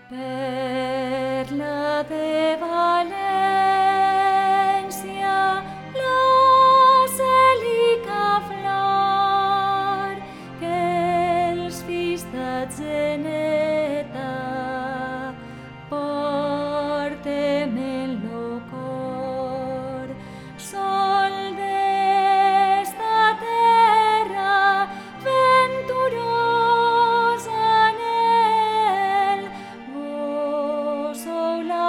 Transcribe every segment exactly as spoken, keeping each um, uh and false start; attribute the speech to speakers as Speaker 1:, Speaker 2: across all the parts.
Speaker 1: Perla de València, la cèlica flor que els fills d'Atzeneta portem en lo cor. Sol d'esta terra venturós anhel, vos sou la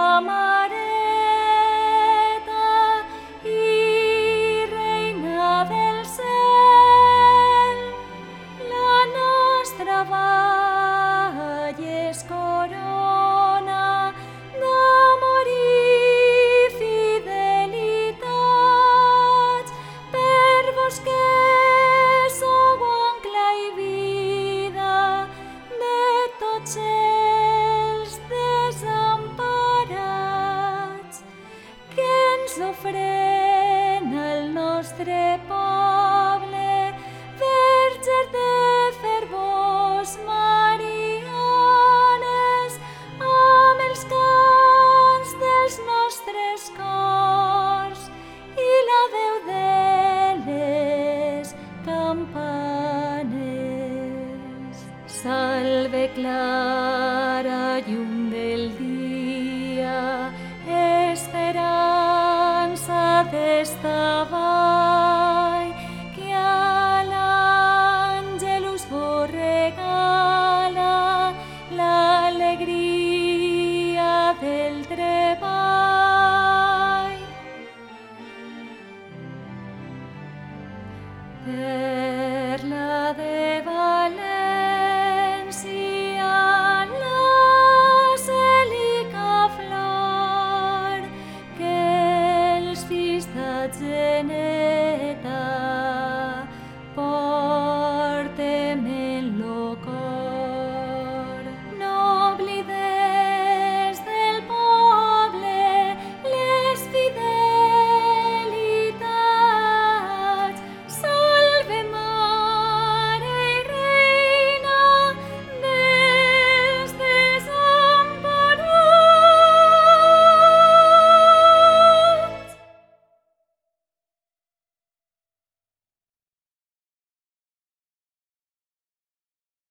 Speaker 1: mareta i reina del cel. La nostra vall és corona d'amor i fidelitats, per vos que sou ancla i vida de tots els desemparats, que ens ofrena el nostre poble, verges de fervors marianes, amb els cants dels nostres cors i la veu de les campanes. Salve clara llum del dia, esperança d'esta vall, que a l'Angelus vos regala l'alegria del treball. Perla de